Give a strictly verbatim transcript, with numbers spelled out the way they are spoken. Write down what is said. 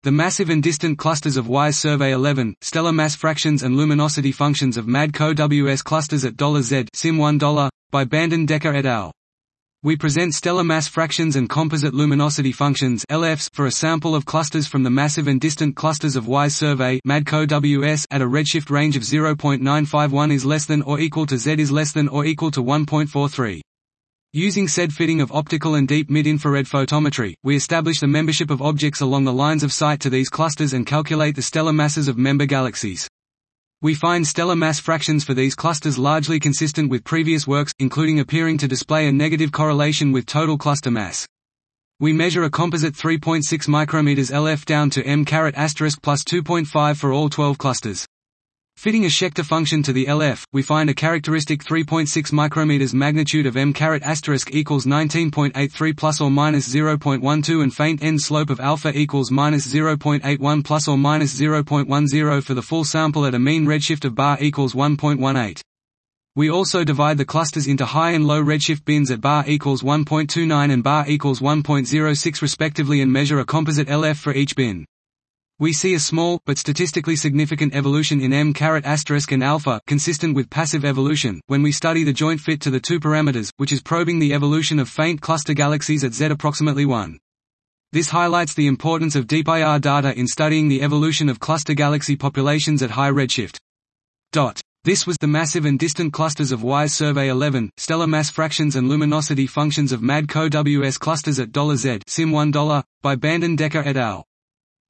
The massive and distant clusters of WISE Survey eleven, stellar mass fractions and luminosity functions of M A D C O W S clusters at $Z Sim one, by Bandon Decker et al. We present stellar mass fractions and composite luminosity functions L Fs for a sample of clusters from the massive and distant clusters of WISE Survey M A D C O W S at a redshift range of zero point nine five one is less than or equal to Z is less than or equal to one point four three. Using said fitting of optical and deep mid-infrared photometry, we establish the membership of objects along the lines of sight to these clusters and calculate the stellar masses of member galaxies. We find stellar mass fractions for these clusters largely consistent with previous works, including appearing to display a negative correlation with total cluster mass. We measure a composite three point six micrometers L F down to m caret asterisk plus two point five for all twelve clusters. Fitting a Schechter function to the L F, we find a characteristic three point six micrometers magnitude of m caret asterisk equals nineteen point eight three plus or minus zero point one two and faint end slope of alpha equals minus zero point eight one plus or minus zero point one zero for the full sample at a mean redshift of bar equals one point one eight. We also divide the clusters into high and low redshift bins at bar equals one point two nine and bar equals one point zero six respectively and measure a composite L F for each bin. We see a small, but statistically significant evolution in m caret asterisk and alpha, consistent with passive evolution, when we study the joint fit to the two parameters, which is probing the evolution of faint cluster galaxies at Z approximately one. This highlights the importance of deep I R data in studying the evolution of cluster galaxy populations at high redshift. This was the massive and distant clusters of WISE Survey eleven, stellar mass fractions and luminosity functions of M A D C O W S clusters at $Z Sim one, by Bandon Decker et al.